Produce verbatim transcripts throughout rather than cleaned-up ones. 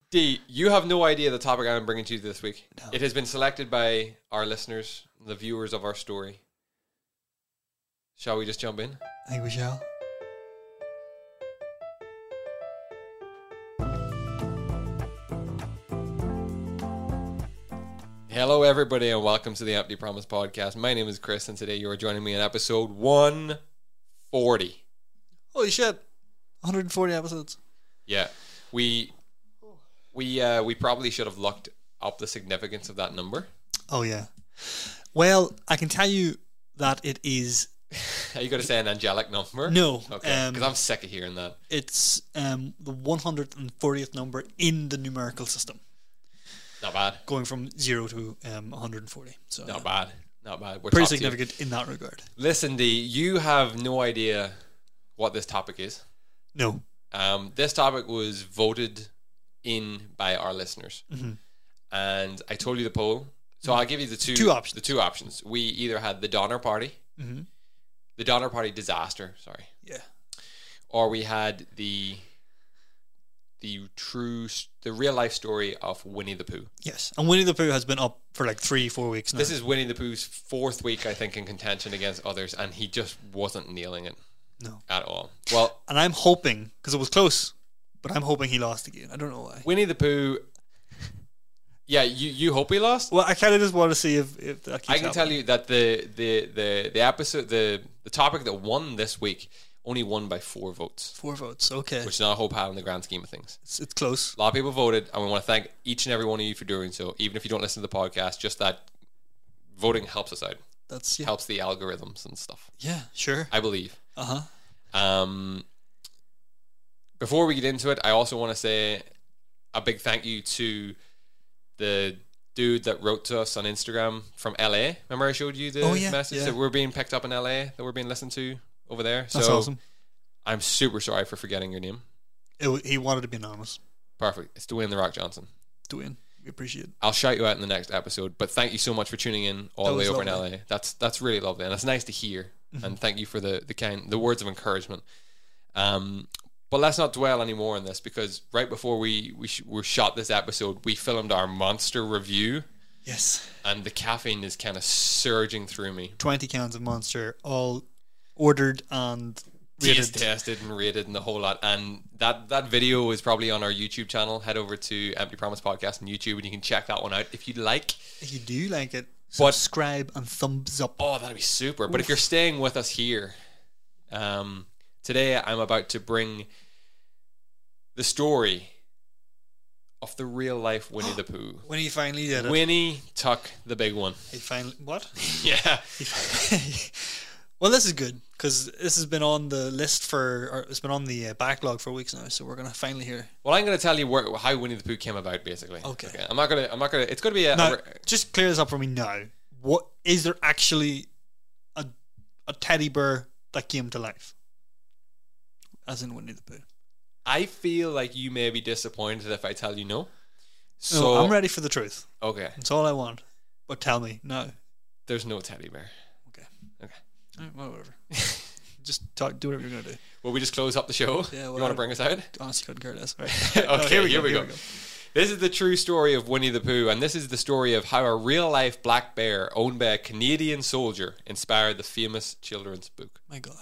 D, you have no idea the topic I'm bringing to you this week. No. It has been selected by our listeners, the viewers of our story. Shall we just jump in? I think we shall. Hello, everybody, and welcome to the Empty Promise podcast. My name is Chris, and today you are joining me in episode one forty. Holy shit. one hundred forty episodes. Yeah, we we uh, we probably should have looked up the significance of that number. Oh, yeah. Well, I can tell you that it is... Are you going to say an angelic number? No. Okay, because um, I'm sick of hearing that. It's um, the one hundred fortieth number in the numerical system. Not bad. Going from zero to um, one hundred forty. So Not yeah. bad. Not bad. We're Pretty top tier. significant in that regard. Listen, D, you have no idea what this topic is. No. Um, this topic was voted in by our listeners, Mm-hmm. and I told you the poll. So I'll give you the two Two options. The two options. We either had the Donner Party, Mm-hmm. the Donner Party disaster. Sorry, Yeah. or we had the the true, the real life story of Winnie the Pooh. Yes. And Winnie the Pooh has been up for like three, four weeks now. This is Winnie the Pooh's fourth week, I think, in contention against others, and he just wasn't nailing it. No. At all. Well, And I'm hoping, because it was close, but I'm hoping he lost again. I don't know why. Winnie the Pooh. Yeah, you, you hope he lost. Well, I kind of just want to see if, if that keeps I can happening. tell you that the the the the episode the the topic that won this week only won by four votes, Four votes. Okay. which is not a whole pile in the grand scheme of things. It's, it's close. A lot of people voted, and we want to thank each and every one of you for doing so. Even if you don't listen to the podcast, just that voting helps us out, That's, yeah. helps the algorithms and stuff. Yeah, sure. I believe. Uh-huh. Um, before we get into it, I also want to say a big thank you to the dude that wrote to us on Instagram from L A. Remember I showed you the Oh, yeah, message yeah. that we're being picked up in L A, that we're being listened to over there. That's so awesome. I'm super sorry for forgetting your name. It, w- he wanted to be anonymous. Perfect. It's Dwayne The Rock Johnson. Dwayne, we appreciate it. I'll shout you out in the next episode, but thank you so much for tuning in all That the way was over lovely. in L A. That's that's really lovely, and it's nice to hear. Mm-hmm. And thank you for the the kind the words of encouragement. Um, but let's not dwell anymore on this, because right before we we sh- were shot this episode, we filmed our monster review, Yes. and the caffeine is kind of surging through me. twenty cans of Monster, all ordered and rated. Taste tested and rated and the whole lot. And that that video is probably on our YouTube channel. Head over to Empty Promise Podcast on YouTube, and you can check that one out if you'd like. If you do like it, But- subscribe and thumbs up. Oh, that'd be super. But if you're staying with us here, um, today I'm about to bring the story of the real life Winnie the Pooh. When he finally did it. Winnie Tuck, the big one. He finally... What? Yeah. He fin- well, this is good, because this has been on the list for... Or it's been on the uh, backlog for weeks now, so we're going to finally hear... Well, I'm going to tell you where, how Winnie the Pooh came about, basically. Okay. I'm not going to. I'm not going to. It's going to be a. Now, a just clear this up for me now. What is there actually a a teddy bear that came to life, as in Winnie the Pooh? I feel like you may be disappointed if I tell you no. No, So I'm ready for the truth. okay, That's all I want. But tell me no. there's no teddy bear. Okay. Okay. All right, well, whatever. Just talk. Do whatever you're gonna do. Will we just close up the show? Yeah, you well, want I- to bring us out? Honestly, couldn't care less. Right. Okay, No, here we go. This is the true story of Winnie the Pooh, and this is the story of how a real-life black bear owned by a Canadian soldier inspired the famous children's book. My God.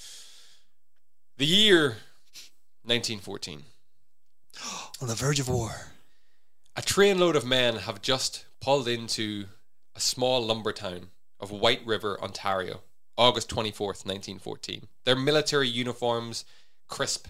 The year nineteen fourteen. On the verge of war. A trainload of men have just pulled into a small lumber town of White River, Ontario, August twenty-fourth, nineteen fourteen. Their military uniforms crisp.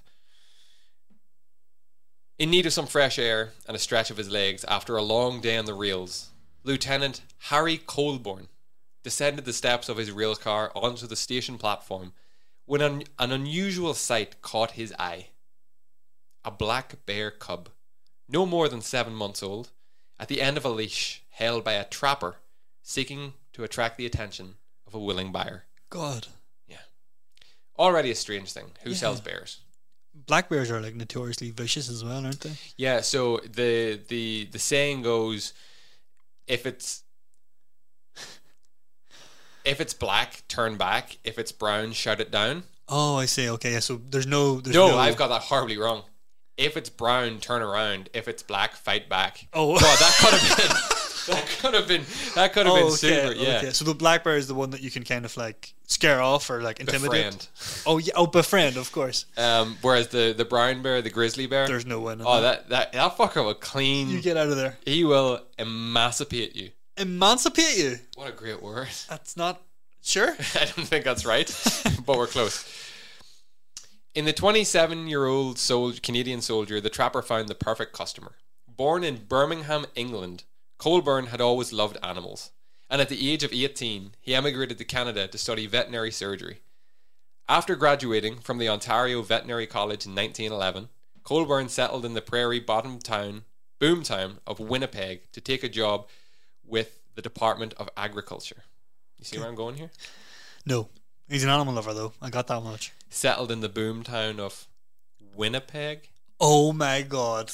In need of some fresh air and a stretch of his legs after a long day on the rails, Lieutenant Harry Colborne descended the steps of his rail car onto the station platform when an, an unusual sight caught his eye. A black bear cub, no more than seven months old, at the end of a leash held by a trapper seeking to attract the attention of a willing buyer. God. Yeah. Already a strange thing. Who Yeah. sells bears? Black bears are like notoriously vicious as well, aren't they? Yeah, so the the the saying goes, if it's if it's black, turn back. If it's brown, shout it down. Oh, I see. Okay, yeah. So there's no. There's No, no I've got that horribly wrong. if it's brown, turn around. If it's black, fight back. Oh. God, that could have been. That could have been. That could have Oh, been okay, super. Yeah. okay. So the black bear is the one that you can kind of like scare off or like intimidate. Befriend. Oh yeah, oh befriend, of course. Um, whereas the, the brown bear, the grizzly bear, There's no win. in oh that. that, that that fucker will clean. You get out of there. He will emancipate you. Emancipate you. What a great word. That's not sure. I don't think that's right, but we're close. In the twenty-seven-year-old soldier, Canadian soldier, the trapper found the perfect customer. Born in Birmingham, England, Colburn had always loved animals, and at the age of eighteen, he emigrated to Canada to study veterinary surgery. After graduating from the Ontario Veterinary College in nineteen eleven, Colburn settled in the prairie bottom town, boomtown of Winnipeg to take a job with the Department of Agriculture. You see where I'm going here? No. He's an animal lover though. I got that much. Settled in the boomtown of Winnipeg. Oh my god.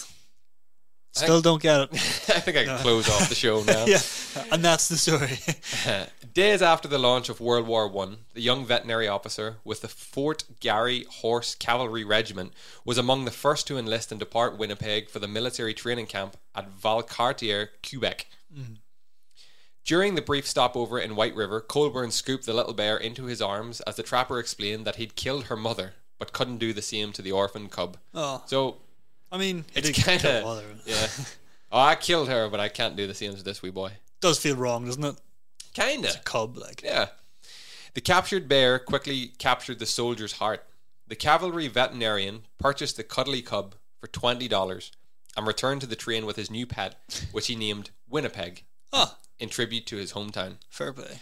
Still think, don't get it. I think I can No. close off the show now. Yeah. And that's the story. Days after the launch of World War One, the young veterinary officer with the Fort Garry Horse Cavalry Regiment was among the first to enlist and depart Winnipeg for the military training camp at Valcartier, Quebec. Mm. During the brief stopover in White River, Colburn scooped the little bear into his arms as the trapper explained that he'd killed her mother, but couldn't do the same to the orphan cub. Oh. So I mean, it's it kind kill of yeah. Oh, I killed her, but I can't do the same to this wee boy. does feel wrong, doesn't it? Kinda. It's a cub, like. Yeah. The captured bear quickly captured the soldier's heart. The cavalry veterinarian purchased the cuddly cub for twenty dollars and returned to the train with his new pet, which he named Winnipeg, Oh, in tribute to his hometown. fair play.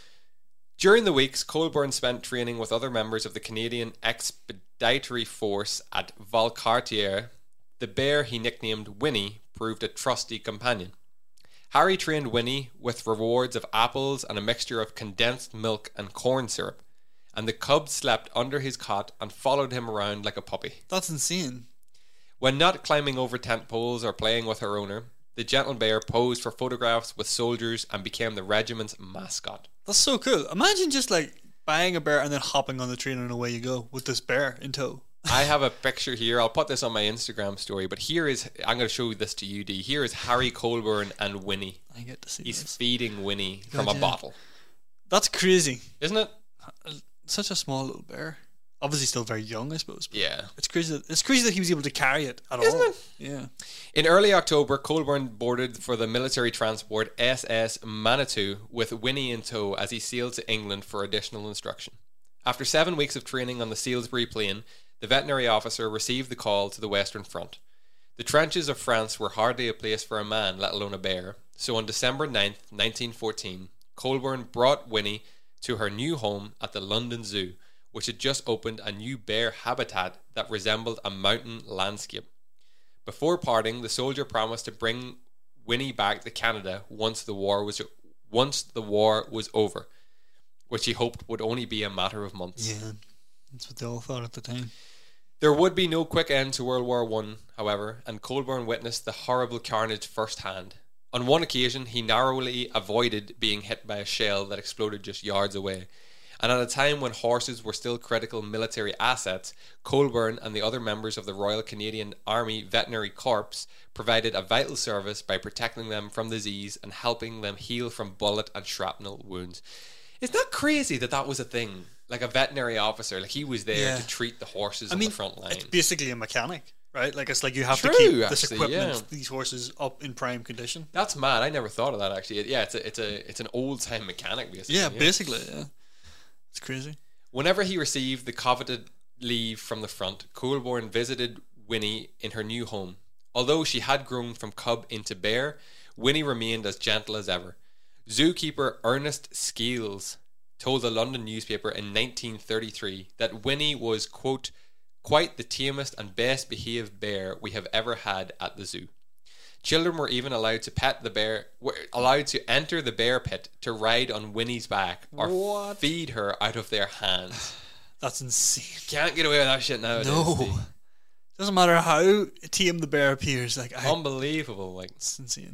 During the weeks, Colburn spent training with other members of the Canadian Expeditionary Force at Valcartier. The bear he nicknamed Winnie proved a trusty companion. Harry trained Winnie with rewards of apples and a mixture of condensed milk and corn syrup, and the cub slept under his cot and followed him around like a puppy. That's insane. When not climbing over tent poles or playing with her owner, the gentle bear posed for photographs with soldiers and became the regiment's mascot. That's so cool. Imagine just like buying a bear and then hopping on the train and away you go with this bear in tow. I have a picture here. I'll put this on my Instagram story, but here is, I'm going to show this to you, D. Here is Harry Colburn and Winnie. I get to see He's this. feeding Winnie from God, a yeah. bottle. That's crazy. Isn't it? Such a small little bear. Obviously still very young, I suppose. But Yeah. It's crazy that, it's crazy that he was able to carry it at Isn't all. it? Yeah. In early October, Colburn boarded for the military transport S S Manitou with Winnie in tow as he sailed to England for additional instruction. After seven weeks of training on the Salisbury Plain, the veterinary officer received the call to the Western Front. The trenches of France were hardly a place for a man, let alone a bear, so on December ninth, nineteen fourteen, Colburn brought Winnie to her new home at the London Zoo, which had just opened a new bear habitat that resembled a mountain landscape. Before parting, the soldier promised to bring Winnie back to Canada once the war was once the war was over, which he hoped would only be a matter of months. Yeah. That's what they all thought at the time. There would be no quick end to World War One, however, and Colburn witnessed the horrible carnage firsthand. On one occasion, he narrowly avoided being hit by a shell that exploded just yards away. And at a time when horses were still critical military assets, Colburn and the other members of the Royal Canadian Army Veterinary Corps provided a vital service by protecting them from disease and helping them heal from bullet and shrapnel wounds. It's not crazy that that was a thing. Like a veterinary officer, like he was there Yeah. to treat the horses I on mean, the front line. it's basically a mechanic, right? Like it's like you have True, to keep this actually, equipment, yeah. these horses up in prime condition. That's mad. I never thought of that actually. Yeah, it's a, it's a it's an old time mechanic basically. Yeah, basically, yeah. It's crazy. Whenever he received the coveted leave from the front, Colburn visited Winnie in her new home. Although she had grown from cub into bear, Winnie remained as gentle as ever. Zookeeper Ernest Scales told the London newspaper in nineteen thirty-three that Winnie was, quote, quite the tamest and best behaved bear we have ever had at the zoo. Children were even allowed to pet the bear, were allowed to enter the bear pit to ride on Winnie's back or What? feed her out of their hands. That's insane. Can't get away with that shit nowadays. No. Steve. Doesn't matter how tame the bear appears. Like I, Unbelievable. Like it's insane.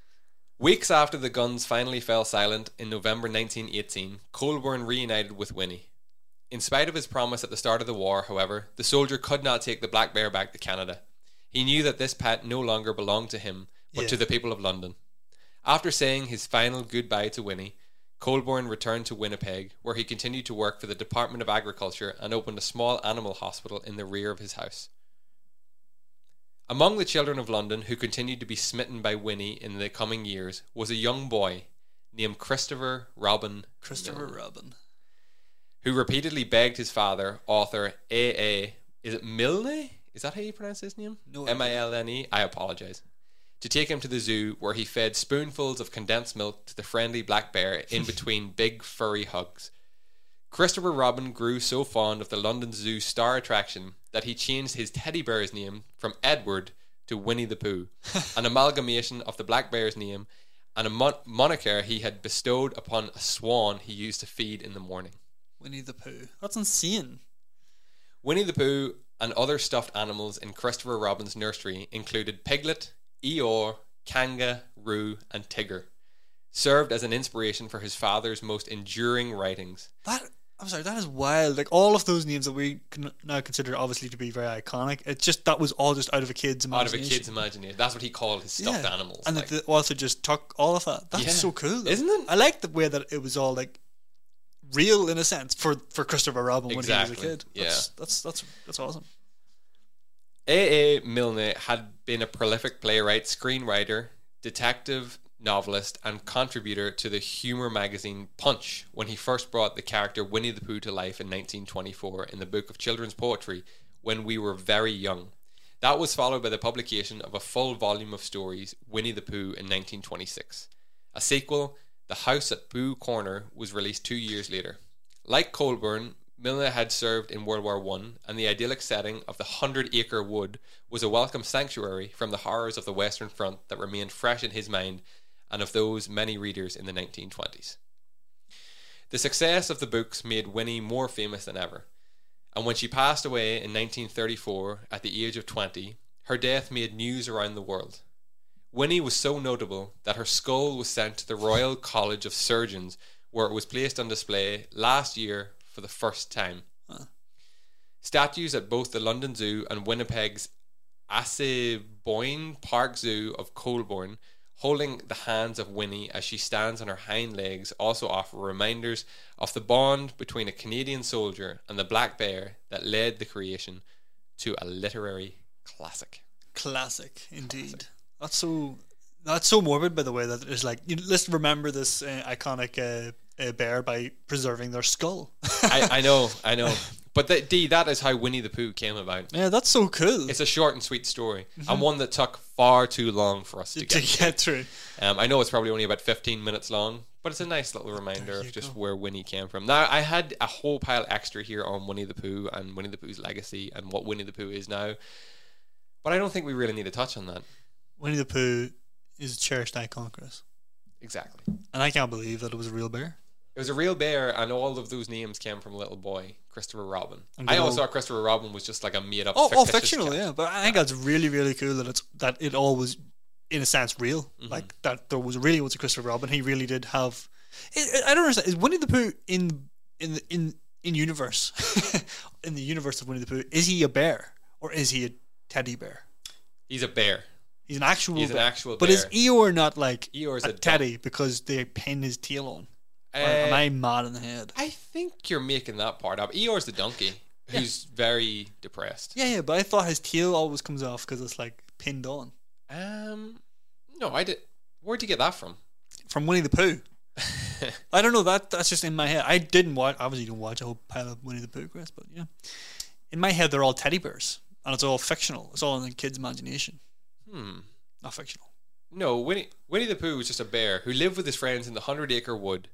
weeks after the guns finally fell silent in November nineteen eighteen, Colburn reunited with Winnie. In spite of his promise at the start of the war, however, the soldier could not take the black bear back to Canada. He knew that this pet no longer belonged to him, but Yeah. to the people of London. After saying his final goodbye to Winnie, Colborne returned to Winnipeg, where he continued to work for the Department of Agriculture and opened a small animal hospital in the rear of his house. Among the children of London who continued to be smitten by Winnie in the coming years was a young boy named Christopher Robin Christopher Milne, Robin. who repeatedly begged his father, author A A, is it Milne? Is that how you pronounce his name? No M I L N E? I apologize. To take him to the zoo, where he fed spoonfuls of condensed milk to the friendly black bear in between big furry hugs. Christopher Robin grew so fond of the London Zoo star attraction that he changed his teddy bear's name from Edward to Winnie the Pooh, an amalgamation of the black bear's name and a mon- moniker he had bestowed upon a swan he used to feed in the morning. Winnie the Pooh. That's insane. Winnie the Pooh and other stuffed animals in Christopher Robin's nursery included Piglet, Eeyore, Kanga, Roo, and Tigger, served as an inspiration for his father's most enduring writings. That I'm sorry, that is wild. Like all of those names that we can now consider obviously to be very iconic. It's just that was all just out of a kid's Out of imagination. a kid's imagination. That's what he called his stuffed Yeah. animals. And like. the author just took all of that. That's Yeah. so cool, though. Isn't it? I like the way that it was all like real in a sense for, for Christopher Robin when he was a Exactly. kid. Yeah. That's that's that's that's awesome. A A. Milne had been a prolific playwright, screenwriter, detective, novelist, and contributor to the humour magazine Punch when he first brought the character Winnie the Pooh to life in nineteen twenty-four in the book of children's poetry When We Were Very Young. That was followed by the publication of a full volume of stories, Winnie the Pooh, in nineteen twenty-six. A sequel, The House at Pooh Corner, was released two years later. Like Colborne, Milne had served in World War One, and the idyllic setting of the Hundred Acre Wood was a welcome sanctuary from the horrors of the Western Front that remained fresh in his mind and of those many readers in the nineteen twenties. The success of the books made Winnie more famous than ever, and when she passed away in nineteen thirty-four at the age of twenty, her death made news around the world. Winnie was so notable that her skull was sent to the Royal College of Surgeons, where it was placed on display last year for the first time. Huh. Statues at both the London Zoo and Winnipeg's Assiniboine Park Zoo of Colborne, holding the hands of Winnie as she stands on her hind legs, also offer reminders of the bond between a Canadian soldier and the black bear that led the creation to a literary classic. Classic, indeed. Classic. That's so. That's so morbid, by the way. That it's like you, let's remember this uh, iconic uh, uh, bear by preserving their skull. I, I know, I know. But the, D, that is how Winnie the Pooh came about. Yeah, that's so cool. It's a short and sweet story, and one that took far too long for us to, to get get, get through. Um, I know it's probably only about fifteen minutes long, but it's a nice little reminder There of you just go. where Winnie came from. Now, I had a whole pile extra here on Winnie the Pooh and Winnie the Pooh's legacy and what Winnie the Pooh is now, but I don't think we really need to touch on that. Winnie the Pooh is a cherished icon, Chris, Exactly. and I can't believe that it was a real bear. It was a real bear, and all of those names came from a little boy, Christopher Robin. And I good always old- thought Christopher Robin was just like a made-up Oh, oh, fictitious fictional, cat. yeah. But I think that's really, really cool that it's that it all was, in a sense, real. Mm-hmm. Like that there was really was a Christopher Robin. He really did have. I I don't understand. Is Winnie the Pooh in in in in universe in the universe of Winnie the Pooh? Is he a bear or is he a teddy bear? He's a bear. He's an actual. He's an bear. actual But bear. is Eeyore not like Eeyore's a, a dog. teddy because they pin his tail on? Uh, Or am I mad in the head? I think you're making that part up. Eeyore's the donkey, who's very depressed. Yeah, yeah. But I thought his tail always comes off because it's like pinned on Um, no, I did. Where'd you get that from? from Winnie the Pooh. I don't know, that that's just in my head. I didn't watch, obviously didn't watch a whole pile of Winnie the Pooh, Chris, but yeah. In my head, they're all teddy bears, and it's all fictional. It's all in the kid's imagination, Hmm. not fictional. No, Winnie Winnie the Pooh was just a bear who lived with his friends in the Hundred Acre Wood.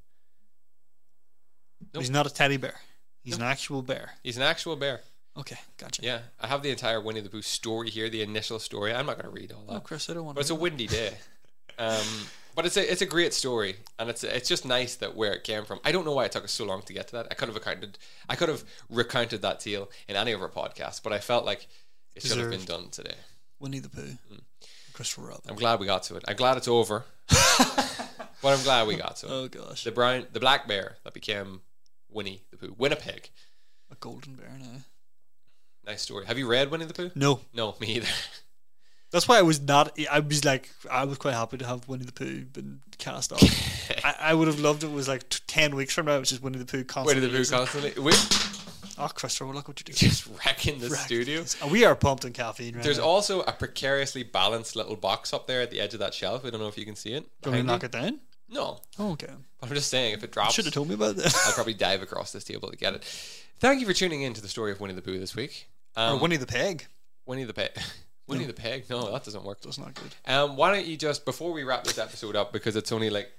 Nope. He's not a teddy bear. He's an actual bear. He's an actual bear. Okay, gotcha. Yeah, I have the entire Winnie the Pooh story here, the initial story. I'm not going to read all that. Oh, Chris, I don't want But to. it's a windy day. Um, but it's a it's a great story, and it's it's just nice that where it came from. I don't know why it took us so long to get to that. I could have accounted, I could have recounted that tale in any of our podcasts, but I felt like it should have been Deserved. done today. Winnie the Pooh, Christopher Robin. I'm glad we got to it. I'm glad it's over, but I'm glad we got to it. Oh gosh, The brown, the black bear that became Winnie the Pooh, Winnipeg. a golden bear now. Nice story. Have you read Winnie the Pooh? No, No, me either. That's why I was not. I was like, I was quite happy to have Winnie the Pooh been cast off. I, I would have loved it. Was like t- ten weeks from now, which is Winnie the Pooh constantly. Winnie the Pooh constantly. We oh, Christopher, look what you do. just wrecking the Wreck. studio. And we are pumped in caffeine. Right There's now. also a precariously balanced little box up there at the edge of that shelf. I don't know if you can see it. Do you want me to behind knock me. it down? No, Oh, okay. but I'm just saying if it drops, Should have told me about that. I'll probably dive across this table to get it. Thank you for tuning in to the story of Winnie the Pooh this week. Um, or Winnie the Pig. Winnie the Pig. Winnie No. the Pig. No, that doesn't work. That's not good. Um, why don't you just, before we wrap this episode up, because it's only like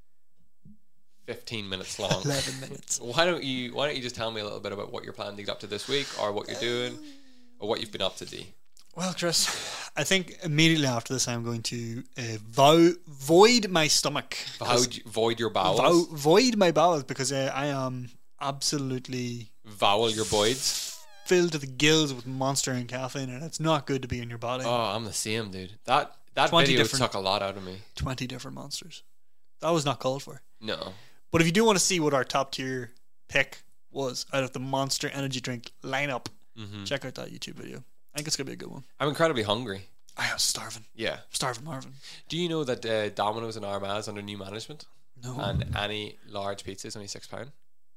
fifteen minutes long. Eleven minutes. Why don't you Why don't you just tell me a little bit about what you're planning to get up to this week, or what you're doing, or what you've been up to, D? Well, Chris, I think immediately after this, I'm going to uh, vow, void my stomach. Void, void your bowels. Vow, void my bowels because uh, I am absolutely Vowel your boys. filled to the gills with monster and caffeine, and it's not good to be in your body. Oh, I'm the same, dude. That that twenty video different- took a lot out of me. twenty different monsters. That was not called for. No. But if you do want to see what our top tier pick was out of the Monster Energy Drink lineup, Mm-hmm. check out that YouTube video. I think it's going to be a good one. I'm incredibly hungry. I am starving. Yeah. Starving Marvin. Do you know that uh, Domino's and Armagh is under new management, No. and any large pizza is only six pound?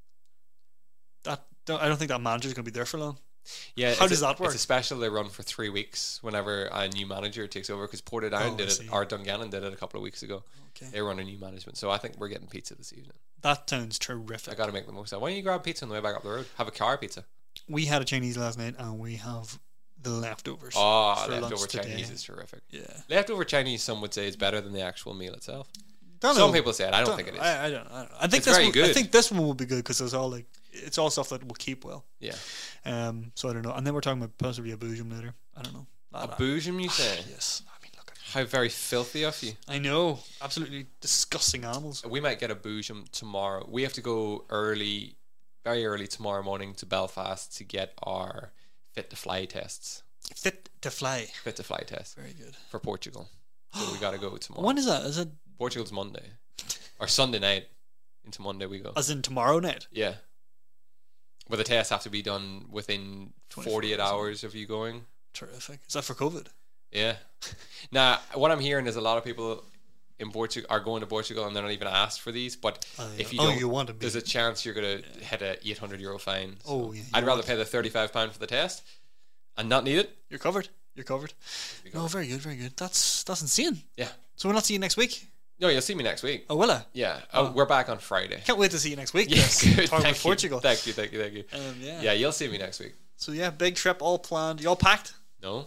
that don't, I don't think that manager's going to be there for long. Yeah. How it's does a, that work? It's a special they run for three weeks whenever a new manager takes over. Because Portadown Oh, I did it, see. or Dungannon did it a couple of weeks ago. Okay. They were under new management, so I think we're getting pizza this evening. That sounds I terrific. got to make the most of it. Why don't you grab pizza on the way back up the road? Have a car pizza. We had a Chinese last night, and we have the leftovers. Oh, for lunch leftover today. Chinese is terrific. Yeah. Leftover Chinese, some would say, is better than the actual meal itself. Don't Some know. people say it. I don't, Don't think it is. know. I, I don't. I don't. I think It's this very one, good. I think this one will be good because it's all like it's all stuff that will keep well. yeah. Um. So I don't know. And then we're talking about possibly a boojum later. I don't know. I A don't- boojum, you say? Yes. I mean, look. How very filthy of you. I know. Absolutely disgusting animals. We might get a boojum tomorrow. We have to go early, very early tomorrow morning to Belfast to get our fit to fly tests. Fit to fly. Fit to fly test Very good. for Portugal. So we got to go tomorrow. When is that? Is it Portugal's Monday or Sunday night into Monday we go. as in tomorrow night? Yeah. But the tests have to be done within twenty-four forty-eight hours. hours of you going. Terrific. Is that for COVID? Yeah. Now, what I'm hearing is a lot of people in Portugal are going to Portugal and they're not even asked for these. But Oh, yeah. if you Oh, don't, you want to be- there's a chance you're going to hit a eight hundred euro fine. So Oh, yeah. I'd you rather want- pay the thirty-five pound for the test and not need it. You're covered. You're covered. Be No, covered. very good. Very good. That's that's insane. Yeah. So we'll not see you next week. No, you'll see me next week. Oh, will I? Yeah. Oh, we're back on Friday. Can't wait to see you next week. Yes. Yes. Good. Talking Thank about you. Portugal. Thank you. Thank you. Thank you. Um, yeah. Yeah, you'll see me next week. So yeah, big trip all planned. You all packed? No.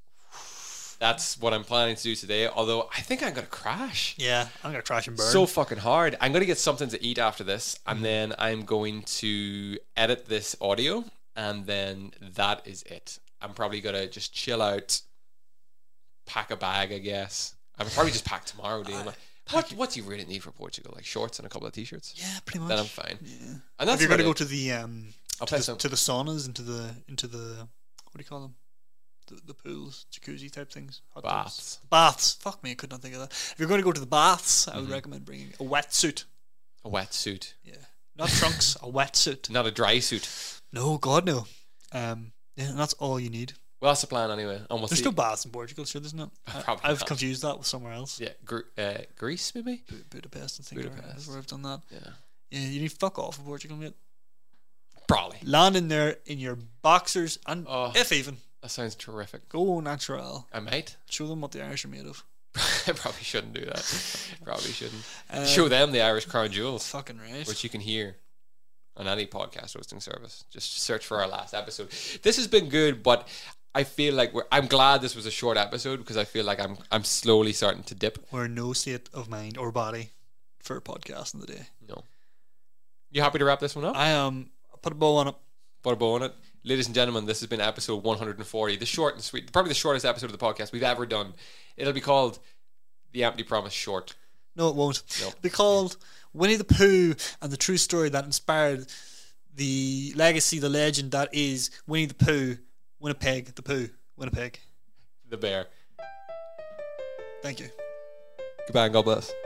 That's what I'm planning to do today. Although I think I'm gonna crash. Yeah, I'm gonna crash and burn. So fucking hard. I'm gonna get something to eat after this, and then I'm going to edit this audio, and then that is it. I'm probably gonna just chill out, pack a bag, I guess. I'll probably just pack tomorrow, dude. What what do you really need for Portugal? Like shorts and a couple of t-shirts. yeah, pretty much. Then I'm fine. Yeah. And that's If you're gonna about go it. to the um I'll to play the, some. to the saunas, into the into the what do you call them? The, the pools, jacuzzi type things, hot tubs. Baths. Baths. Fuck me, I could not think of that. If you're going to go to the baths, I would Mm-hmm. recommend bringing a wetsuit. A wetsuit, Yeah, not trunks, a wetsuit. not a dry suit. No, God no. Um, yeah, and that's all you need. Well, that's the plan anyway. And we'll There's see. no baths in Portugal, sure, there's not. I, Probably I've not. confused that with somewhere else. Yeah, Gre- uh, Greece maybe. Bu- Budapest, I think, Budapest. is where I've done that. Yeah, Yeah, you need fuck off in Portugal, mate. probably. Land in there in your boxers, and Oh. if even, That sounds terrific. go natural. I might. Show them what the Irish are made of. I probably shouldn't do that. Probably shouldn't. Um, Show them the Irish crown jewels, Fucking right. which you can hear on any podcast hosting service. Just search for our last episode. This has been good, but I feel like we're. I'm glad this was a short episode because I feel like I'm. I'm slowly starting to dip. We're in no state of mind or body for a podcast in the day. No. You happy to wrap this one up? I um put a bow on it. Put a bow on it. Ladies and gentlemen, this has been episode one hundred forty, the short and sweet, probably the shortest episode of the podcast we've ever done. It'll be called The Empty Promise Short. No, it won't. No. It'll be called Winnie the Pooh and the true story that inspired the legacy, the legend that is Winnie the Pooh, Winnipeg, the Pooh, Winnipeg. The Bear. Thank you. Goodbye and God bless.